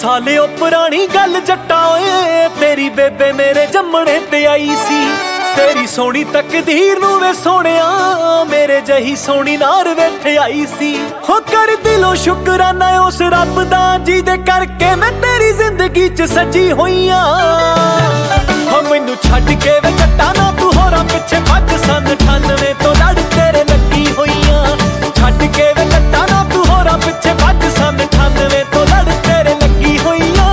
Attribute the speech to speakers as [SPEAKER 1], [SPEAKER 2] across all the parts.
[SPEAKER 1] साले ओ पुरानी गल जट्टा ओए तेरी बेबे मेरे जम्मणे ते आई सी। तेरी सोनी तकदीर नूं वे सोहणिया मेरे जही सोनी नार वेथे आई सी। हो कर दिलों शुकराना उस रब दा जिहदे करके मैं तेरी जिंदगी च सजी होईया। हो मैनू छड्ड के वे जट्टा ना तू होरां पिछे भज सन 98 तो लड़ तेरे लगी होईया। छड्ड के वे जट्टा ना तू होरां पिछे भज सन 98 तो लड़ तेरे लगी होईया।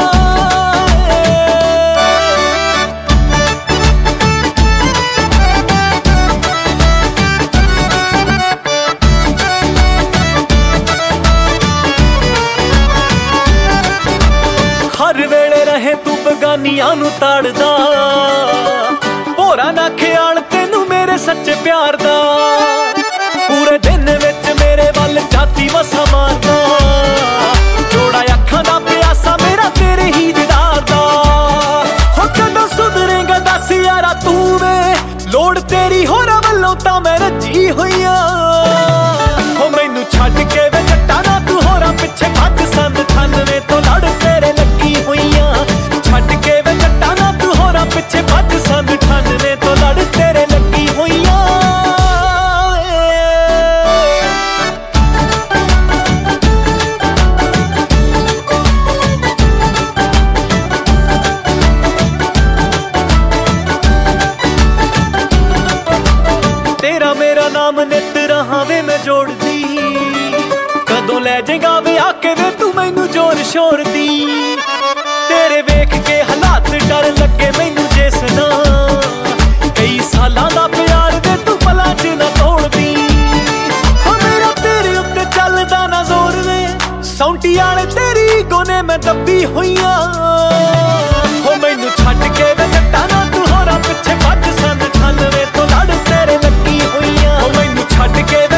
[SPEAKER 1] हर वेले रहे तू बगानियां नू ताड़दा होरां ना ख्याल तेनू मेरे सच्चे प्यार दा। पूरे दिन विच मेरे वल जाती वसा मारदा जोड़ा अखां दा प्यासा मेरा तेरे ही दीदार दा। हो कदों सुधरेगा दस यारा तू वे लोड़ तेरी होरां वल्लों तां मैं रजी होईया। हो मैनू छड्ड के वे जट्टा ना तू होरां पिछे भज सन 98 तो लड़ तेरे लगी होईया। छड्ड के वे जट्टा ना तू होरां पिछे भज सन 98 तो लड़ तेरे लगी होईया। तेरा मेरा नाम नित रहां वे मैं जोड़दी कदों लै जाएगा वे आके वे तू मैनू जोर शोर दी। तेरे वेख के हालात डर लगे मैनू जिस ना कई सालां दा प्यार वे तू पलां च ना तोड़ दी। हो मेरा तेरे उत्ते चलदा ना जोर वे सौंटी आले तेरी गोने मैं दब्बी होईया। हो मैनू छड्ड के वे जट्टा ना तू होरां पिछे भज सन 98 तो लड़ तेरे लगी होईया। हो मैनू छड्ड के